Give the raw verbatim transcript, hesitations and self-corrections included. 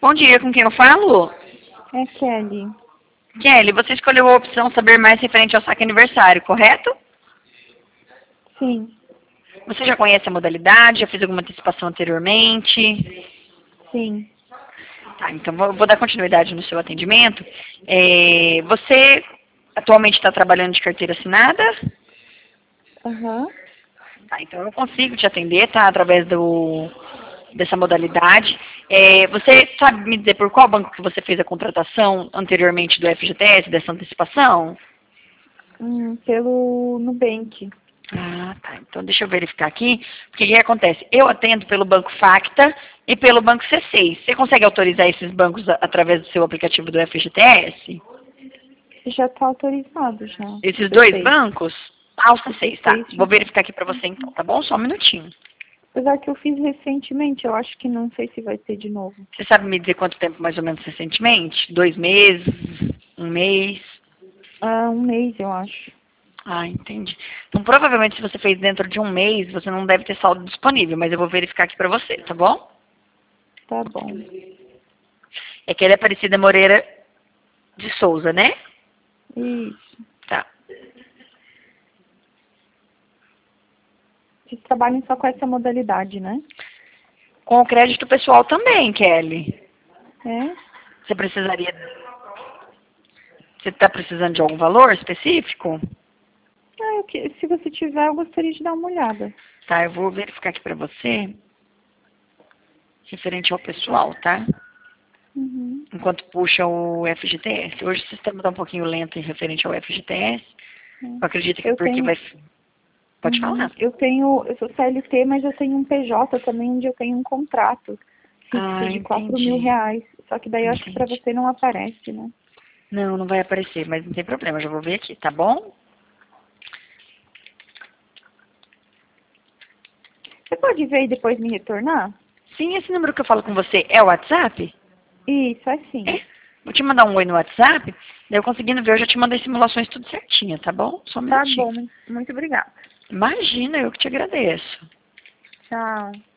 Bom dia, com quem eu falo? É Kelly. Kelly, você escolheu a opção saber mais referente ao saque aniversário, correto? Sim, Você já conhece a modalidade, já fez alguma antecipação anteriormente? sim. Tá, então vou, vou dar continuidade no seu atendimento. É, você atualmente está trabalhando de carteira assinada? Aham. Tá, então eu consigo te atender, tá? Através do, dessa modalidade. É, você sabe me dizer por qual banco que você fez a contratação anteriormente do F G T S, dessa antecipação? Hum, pelo Nubank. Ah, tá. Então deixa eu verificar aqui. Porque o que acontece? Eu atendo pelo Banco Facta e pelo Banco C seis. Você consegue autorizar esses bancos a- através do seu aplicativo do F G T S? Já está autorizado já. Esses C dois seis. bancos? Ah, o C seis, tá. C seis, Vou já. verificar aqui pra você então, tá bom? Só um minutinho. Apesar que eu fiz recentemente, eu acho que não sei se vai ser de novo. Você sabe me dizer quanto tempo mais ou menos recentemente? Dois meses? Um mês? Ah, um mês, eu acho. Ah, entendi. Então, provavelmente, se você fez dentro de um mês, você não deve ter saldo disponível, mas eu vou verificar aqui pra você, tá bom? Tá bom. É que ele é Aparecida Moreira de Souza, né? Isso. Tá. Vocês trabalham só com essa modalidade, né? Com o crédito pessoal também, Kelly. É? Você precisaria... Você está precisando de algum valor específico? Ah, eu que- se você tiver, eu gostaria de dar uma olhada. Tá, eu vou verificar aqui pra você, referente ao pessoal, tá? Uhum. Enquanto puxa o F G T S. Hoje o sistema está um pouquinho lento em referente ao F G T S. Eu acredito que Eu porque tenho, vai... Pode uhum, falar. eu tenho, eu sou C L T, mas eu tenho um P J também, onde eu tenho um contrato fixo Ah, de quatro mil entendi. reais. Só que daí eu acho que para Entendi. você não aparece, né? Não, não vai aparecer, mas não tem problema, eu já vou ver aqui, tá bom? Você pode ver e depois me retornar? Sim, esse número que eu falo com você é o WhatsApp? Isso, é sim. É. Vou te mandar um oi no WhatsApp, daí eu conseguindo ver, eu já te mandei simulações tudo certinho, tá bom? Só um Tá minutinho. bom, muito obrigada. Imagina, eu que te agradeço. Tchau.